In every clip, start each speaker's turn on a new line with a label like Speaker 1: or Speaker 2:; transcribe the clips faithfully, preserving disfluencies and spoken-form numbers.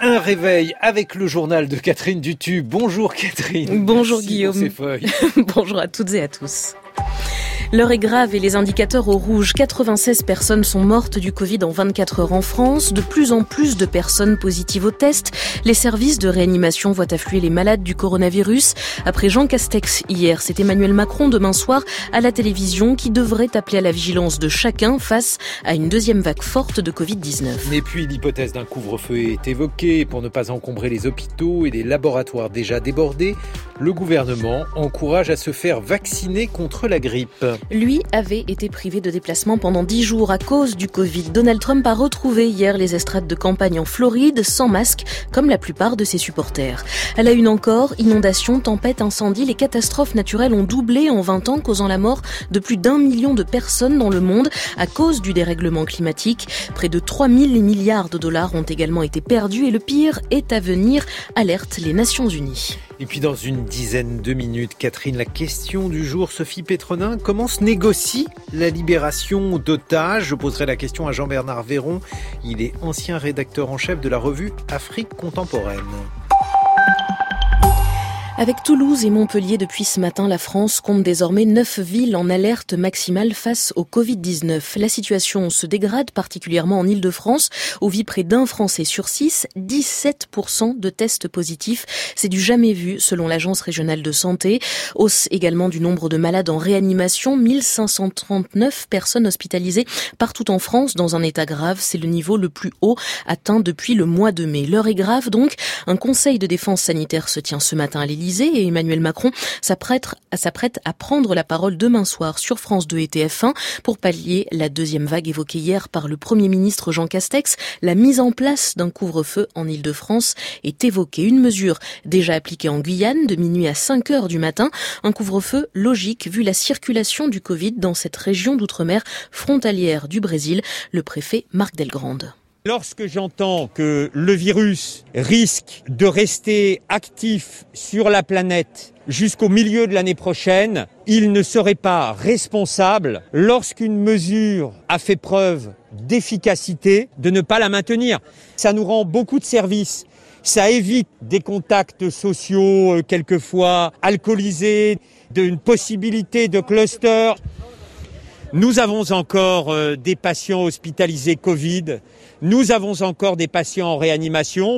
Speaker 1: Un réveil avec le journal de Catherine Dutu. Bonjour Catherine.
Speaker 2: Bonjour
Speaker 1: Merci
Speaker 2: Guillaume.
Speaker 1: pour ces feuilles.
Speaker 2: Bonjour à toutes et à tous. L'heure est grave et les indicateurs au rouge. quatre-vingt-seize personnes sont mortes du Covid en vingt-quatre heures en France. De plus en plus de personnes positives au test. Les services de réanimation voient affluer les malades du coronavirus. Après Jean Castex hier, c'est Emmanuel Macron demain soir à la télévision qui devrait appeler à la vigilance de chacun face à une deuxième vague forte de covid dix-neuf.
Speaker 1: Et puis l'hypothèse d'un couvre-feu est évoquée pour ne pas encombrer les hôpitaux et les laboratoires déjà débordés. Le gouvernement encourage à se faire vacciner contre la grippe.
Speaker 2: Lui avait été privé de déplacement pendant dix jours à cause du Covid. Donald Trump a retrouvé hier les estrades de campagne en Floride sans masque, comme la plupart de ses supporters. À la une encore, inondations, tempêtes, incendies, les catastrophes naturelles ont doublé en vingt ans, causant la mort de plus d'un million de personnes dans le monde à cause du dérèglement climatique. Près de trois mille milliards de dollars ont également été perdus et le pire est à venir, alertent les Nations Unies.
Speaker 1: Et puis dans une dizaine de minutes, Catherine, la question du jour, Sophie Pétronin, comment se négocie la libération d'otages? Je poserai la question à Jean-Bernard Véron, il est ancien rédacteur en chef de la revue Afrique Contemporaine.
Speaker 2: Avec Toulouse et Montpellier depuis ce matin, la France compte désormais neuf villes en alerte maximale face au covid dix-neuf. La situation se dégrade particulièrement en Île-de-France, où vit près d'un Français sur six, dix-sept pour cent de tests positifs. C'est du jamais vu selon l'Agence régionale de santé. Hausse également du nombre de malades en réanimation, mille cinq cent trente-neuf personnes hospitalisées partout en France dans un état grave. C'est le niveau le plus haut atteint depuis le mois de mai. L'heure est grave donc. Un conseil de défense sanitaire se tient ce matin à l'Élysée. Et Emmanuel Macron s'apprête, s'apprête à prendre la parole demain soir sur France deux et T F un pour pallier la deuxième vague évoquée hier par le Premier ministre Jean Castex. La mise en place d'un couvre-feu en Île-de-France est évoquée. Une mesure déjà appliquée en Guyane de minuit à cinq heures du matin. Un couvre-feu logique vu la circulation du Covid dans cette région d'outre-mer frontalière du Brésil. Le préfet Marc Delgrande.
Speaker 3: Lorsque j'entends que le virus risque de rester actif sur la planète jusqu'au milieu de l'année prochaine, il ne serait pas responsable, lorsqu'une mesure a fait preuve d'efficacité, de ne pas la maintenir. Ça nous rend beaucoup de services. Ça évite des contacts sociaux, euh, quelquefois alcoolisés, d'une possibilité de cluster. Nous avons encore euh, des patients hospitalisés Covid, nous avons encore des patients en réanimation,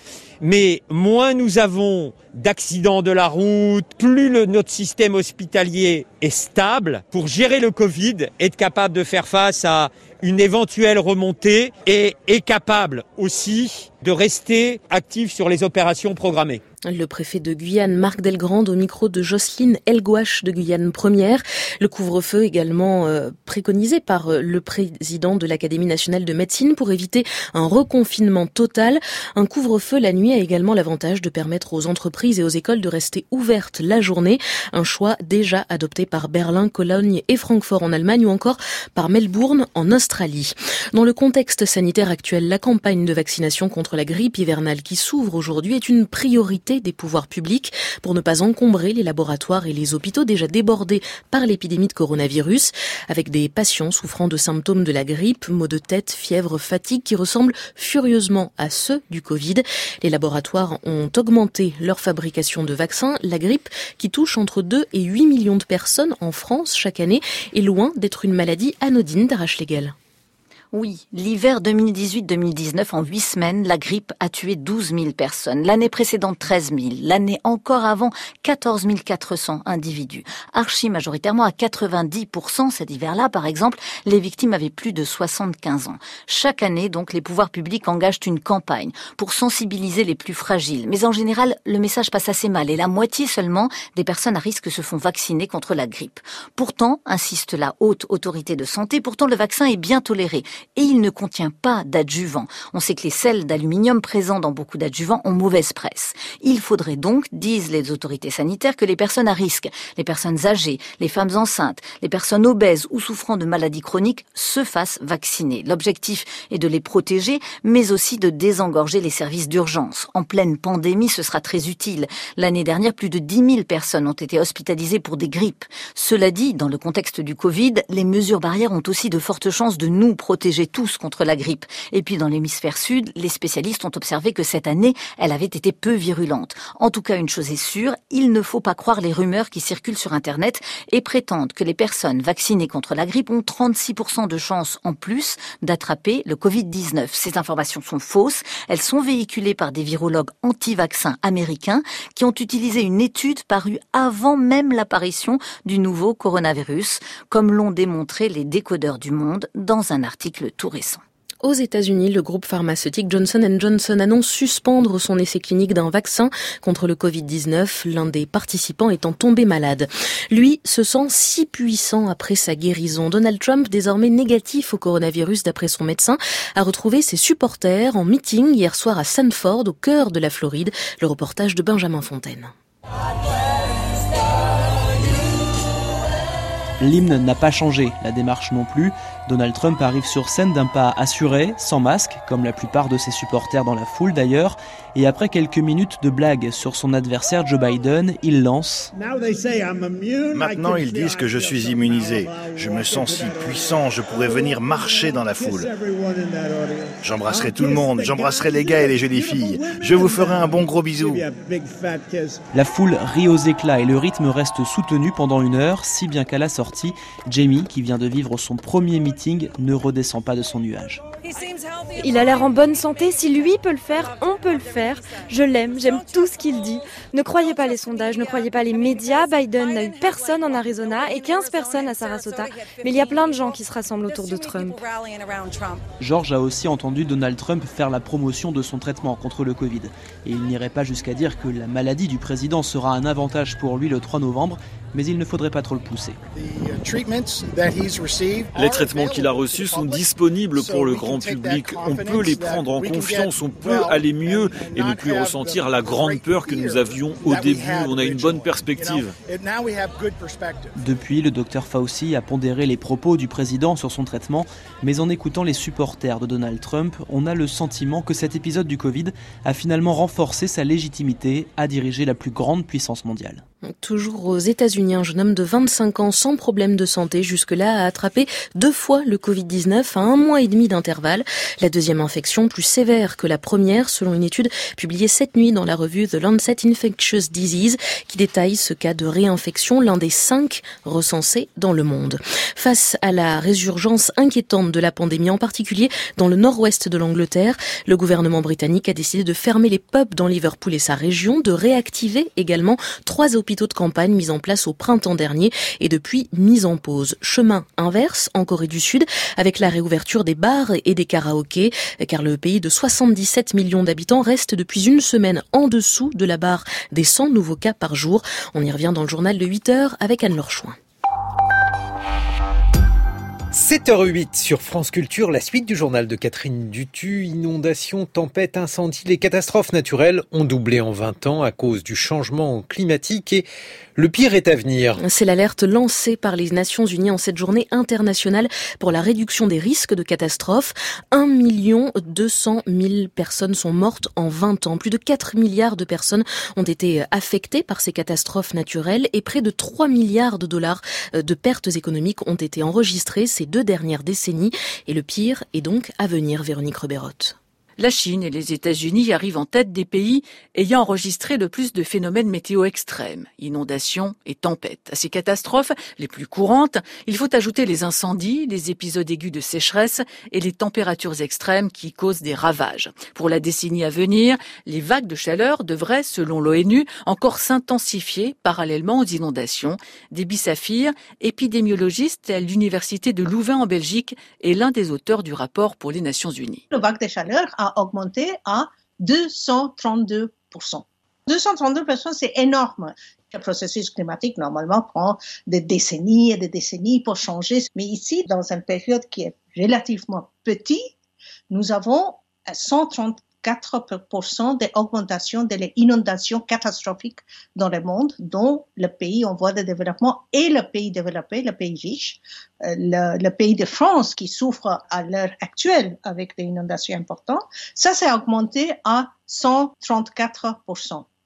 Speaker 3: mais moins nous avons d'accidents de la route, plus le, notre système hospitalier est stable pour gérer le Covid, être capable de faire face à une éventuelle remontée et est capable aussi de rester actif sur les opérations programmées.
Speaker 2: Le préfet de Guyane, Marc Delgrande, au micro de Jocelyne Elgouache de Guyane Première. Le couvre-feu également euh, préconisé par euh, le président de l'Académie nationale de médecine pour éviter un reconfinement total. Un couvre-feu la nuit a également l'avantage de permettre aux entreprises et aux écoles de rester ouvertes la journée. Un choix déjà adopté par Berlin, Cologne et Francfort en Allemagne ou encore par Melbourne en Australie. Dans le contexte sanitaire actuel, la campagne de vaccination contre la grippe hivernale qui s'ouvre aujourd'hui est une priorité des pouvoirs publics pour ne pas encombrer les laboratoires et les hôpitaux déjà débordés par l'épidémie de coronavirus, avec des patients souffrant de symptômes de la grippe, maux de tête, fièvre, fatigue qui ressemblent furieusement à ceux du Covid. Les laboratoires ont augmenté leur fabrication de vaccins. La grippe, qui touche entre deux et huit millions de personnes en France chaque année, est loin d'être une maladie anodine. Darache Légal.
Speaker 4: Oui, l'hiver deux mille dix-huit deux mille dix-neuf, en huit semaines, la grippe a tué douze mille personnes. L'année précédente, treize mille. L'année encore avant, quatorze mille quatre cents individus. Archi majoritairement à quatre-vingt-dix pour cent cet hiver-là, par exemple, les victimes avaient plus de soixante-quinze ans. Chaque année, donc, les pouvoirs publics engagent une campagne pour sensibiliser les plus fragiles. Mais en général, le message passe assez mal et la moitié seulement des personnes à risque se font vacciner contre la grippe. Pourtant, insiste la haute autorité de santé, pourtant le vaccin est bien toléré. Et il ne contient pas d'adjuvants. On sait que les sels d'aluminium présents dans beaucoup d'adjuvants ont mauvaise presse. Il faudrait donc, disent les autorités sanitaires, que les personnes à risque, les personnes âgées, les femmes enceintes, les personnes obèses ou souffrant de maladies chroniques se fassent vacciner. L'objectif est de les protéger, mais aussi de désengorger les services d'urgence. En pleine pandémie, ce sera très utile. L'année dernière, plus de dix mille personnes ont été hospitalisées pour des grippes. Cela dit, dans le contexte du Covid, les mesures barrières ont aussi de fortes chances de nous protéger protégeait tous contre la grippe. Et puis dans l'hémisphère sud, les spécialistes ont observé que cette année, elle avait été peu virulente. En tout cas, une chose est sûre, il ne faut pas croire les rumeurs qui circulent sur Internet et prétendent que les personnes vaccinées contre la grippe ont trente-six pour cent de chances en plus d'attraper le covid dix-neuf. Ces informations sont fausses. Elles sont véhiculées par des virologues anti-vaccins américains qui ont utilisé une étude parue avant même l'apparition du nouveau coronavirus, comme l'ont démontré les décodeurs du Monde dans un article tout récent.
Speaker 2: Aux États-Unis, le groupe pharmaceutique Johnson and Johnson annonce suspendre son essai clinique d'un vaccin contre le covid dix-neuf, l'un des participants étant tombé malade. Lui se sent si puissant après sa guérison. Donald Trump, désormais négatif au coronavirus d'après son médecin, a retrouvé ses supporters en meeting hier soir à Sanford, au cœur de la Floride. Le reportage de Benjamin Fontaine.
Speaker 5: L'hymne n'a pas changé, la démarche non plus. Donald Trump arrive sur scène d'un pas assuré, sans masque, comme la plupart de ses supporters dans la foule d'ailleurs, et après quelques minutes de blagues sur son adversaire Joe Biden, il lance «
Speaker 6: Maintenant ils disent que je suis immunisé. Je me sens si puissant, je pourrais venir marcher dans la foule. J'embrasserai tout le monde, j'embrasserai les gars et les jolies filles. Je vous ferai un bon gros bisou. »
Speaker 5: La foule rit aux éclats et le rythme reste soutenu pendant une heure, si bien qu'à la sortie, Jamie, qui vient de vivre son premier meeting, ne redescend pas de son nuage.
Speaker 7: Il a l'air en bonne santé, si lui peut le faire, on peut le faire. Je l'aime, j'aime tout ce qu'il dit. Ne croyez pas les sondages, ne croyez pas les médias. Biden n'a eu personne en Arizona et quinze personnes à Sarasota. Mais il y a plein de gens qui se rassemblent autour de Trump.
Speaker 5: George a aussi entendu Donald Trump faire la promotion de son traitement contre le Covid. Et il n'irait pas jusqu'à dire que la maladie du président sera un avantage pour lui le trois novembre, mais il ne faudrait pas trop le pousser.
Speaker 8: Les traitements qu'il a reçus sont disponibles pour le grand public. On peut les prendre en confiance, on peut aller mieux et ne plus ressentir la grande peur que nous avions au début. On a une bonne perspective.
Speaker 5: Depuis, le docteur Fauci a pondéré les propos du président sur son traitement, mais en écoutant les supporters de Donald Trump, on a le sentiment que cet épisode du Covid a finalement renforcé sa légitimité à diriger la plus grande puissance mondiale.
Speaker 2: Toujours aux États-Unis, un jeune homme de vingt-cinq ans sans problème de santé jusque-là a attrapé deux fois le covid dix-neuf à un mois et demi d'intervalle. La deuxième infection plus sévère que la première, selon une étude publiée cette nuit dans la revue The Lancet Infectious Disease, qui détaille ce cas de réinfection, l'un des cinq recensés dans le monde. Face à la résurgence inquiétante de la pandémie, en particulier dans le nord-ouest de l'Angleterre, le gouvernement britannique a décidé de fermer les pubs dans Liverpool et sa région, de réactiver également trois hôpitaux de campagne mis en place au printemps dernier et depuis mis en pause. Chemin inverse en Corée du Sud avec la réouverture des bars et des karaokés, car le pays de soixante-dix-sept millions d'habitants reste depuis une semaine en dessous de la barre des cent nouveaux cas par jour. On y revient dans le journal de huit heures avec Anne-Laure Chouin.
Speaker 1: sept heures huit sur France Culture, la suite du journal de Catherine Dutu. Inondations, tempêtes, incendies, les catastrophes naturelles ont doublé en vingt ans à cause du changement climatique et le pire est à venir.
Speaker 2: C'est l'alerte lancée par les Nations Unies en cette journée internationale pour la réduction des risques de catastrophes. un million deux cent mille personnes sont mortes en vingt ans. Plus de quatre milliards de personnes ont été affectées par ces catastrophes naturelles et près de trois milliards de dollars de pertes économiques ont été enregistrées ces deux dernières décennies. Et le pire est donc à venir, Véronique Reberotte.
Speaker 9: La Chine et les États-Unis arrivent en tête des pays ayant enregistré le plus de phénomènes météo extrêmes, inondations et tempêtes. À ces catastrophes les plus courantes, il faut ajouter les incendies, les épisodes aigus de sécheresse et les températures extrêmes qui causent des ravages. Pour la décennie à venir, les vagues de chaleur devraient, selon l'ONU, encore s'intensifier parallèlement aux inondations. Déby Safir, épidémiologiste à l'université de Louvain en Belgique, est l'un des auteurs du rapport pour les Nations Unies.
Speaker 10: La vague de chaleur a augmenté à deux cent trente-deux pour cent. deux cent trente-deux pour cent, c'est énorme. Le processus climatique, normalement, prend des décennies et des décennies pour changer. Mais ici, dans une période qui est relativement petite, nous avons cent trente-quatre pour cent d'augmentation des inondations catastrophiques dans le monde, dont le pays en voie de développement et le pays développé, le pays riche, le, le pays de France qui souffre à l'heure actuelle avec des inondations importantes. Ça, c'est augmenté à cent trente-quatre pour cent.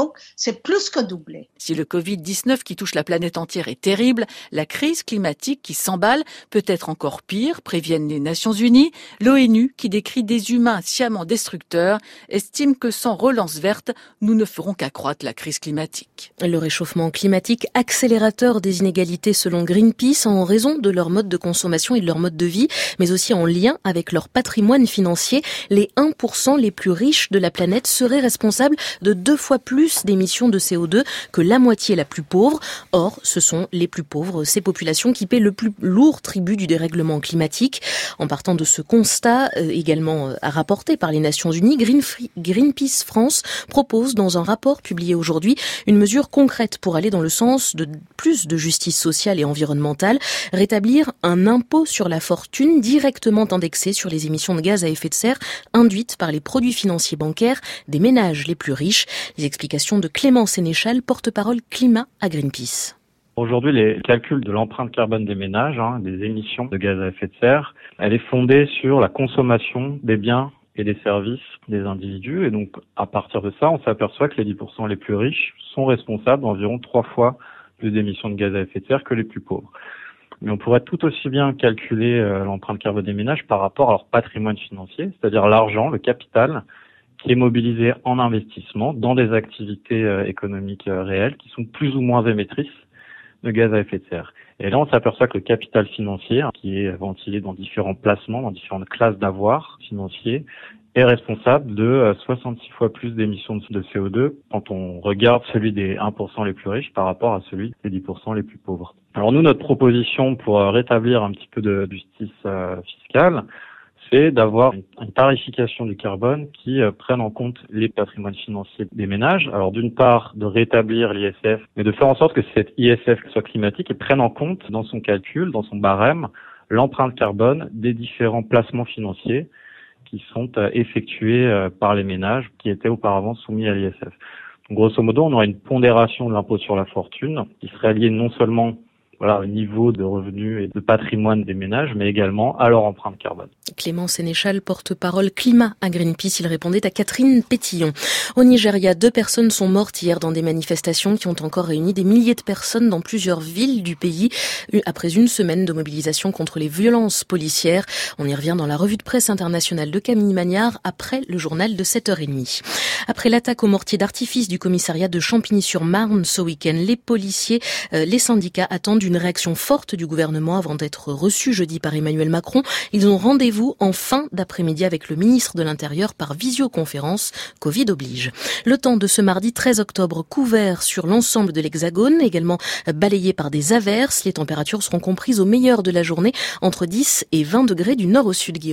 Speaker 10: Donc, c'est plus que doublé.
Speaker 9: Si le covid dix-neuf qui touche la planète entière est terrible, la crise climatique qui s'emballe peut être encore pire, préviennent les Nations Unies. L'ONU, qui décrit des humains sciemment destructeurs, estime que sans relance verte, nous ne ferons qu'accroître la crise climatique.
Speaker 2: Le réchauffement climatique, accélérateur des inégalités selon Greenpeace, en raison de leur mode de consommation et de leur mode de vie, mais aussi en lien avec leur patrimoine financier. Les un pour cent les plus riches de la planète seraient responsables de deux fois plus d'émissions de C O deux que la moitié la plus pauvre. Or, ce sont les plus pauvres, ces populations qui paient le plus lourd tribut du dérèglement climatique. En partant de ce constat, euh, également euh, rapporté par les Nations Unies, Green Free, Greenpeace France propose dans un rapport publié aujourd'hui une mesure concrète pour aller dans le sens de plus de justice sociale et environnementale, rétablir un impôt sur la fortune directement indexé sur les émissions de gaz à effet de serre induites par les produits financiers bancaires des ménages les plus riches. Les explications de Clément Sénéchal, porte-parole climat à Greenpeace.
Speaker 11: Aujourd'hui, les calculs de l'empreinte carbone des ménages, hein, des émissions de gaz à effet de serre, elle est fondée sur la consommation des biens et des services des individus. Et donc, à partir de ça, on s'aperçoit que les dix pour cent les plus riches sont responsables d'environ trois fois plus d'émissions de gaz à effet de serre que les plus pauvres. Mais on pourrait tout aussi bien calculer euh, l'empreinte carbone des ménages par rapport à leur patrimoine financier, c'est-à-dire l'argent, le capital, qui est mobilisé en investissement dans des activités euh, économiques euh, réelles qui sont plus ou moins émettrices de gaz à effet de serre. Et là, on s'aperçoit que le capital financier, qui est ventilé dans différents placements, dans différentes classes d'avoirs financiers, est responsable de soixante-six fois plus d'émissions de C O deux quand on regarde celui des un pour cent les plus riches par rapport à celui des dix pour cent les plus pauvres. Alors nous, notre proposition pour rétablir un petit peu de justice euh, fiscale, c'est d'avoir une tarification du carbone qui euh, prenne en compte les patrimoines financiers des ménages. Alors d'une part, de rétablir l'I S F, mais de faire en sorte que cette I S F soit climatique et prenne en compte dans son calcul, dans son barème, l'empreinte carbone des différents placements financiers qui sont euh, effectués euh, par les ménages qui étaient auparavant soumis à l'I S F. Donc, grosso modo, on aurait une pondération de l'impôt sur la fortune qui serait liée non seulement voilà, au niveau de revenus et de patrimoine des ménages, mais également à leur empreinte carbone.
Speaker 2: Clément Sénéchal, porte-parole climat à Greenpeace, il répondait à Catherine Pétillon. Au Nigeria, deux personnes sont mortes hier dans des manifestations qui ont encore réuni des milliers de personnes dans plusieurs villes du pays, après une semaine de mobilisation contre les violences policières. On y revient dans la revue de presse internationale de Camille Magnard, après le journal de sept heures trente. Après l'attaque au mortier d'artifice du commissariat de Champigny-sur-Marne ce week-end, les policiers, euh, les syndicats attendent une réaction forte du gouvernement avant d'être reçus jeudi par Emmanuel Macron. Ils ont rendez-vous en fin d'après-midi avec le ministre de l'Intérieur par visioconférence, Covid oblige. Le temps de ce mardi treize octobre couvert sur l'ensemble de l'Hexagone, également balayé par des averses. Les températures seront comprises au meilleur de la journée entre dix et vingt degrés du nord au sud.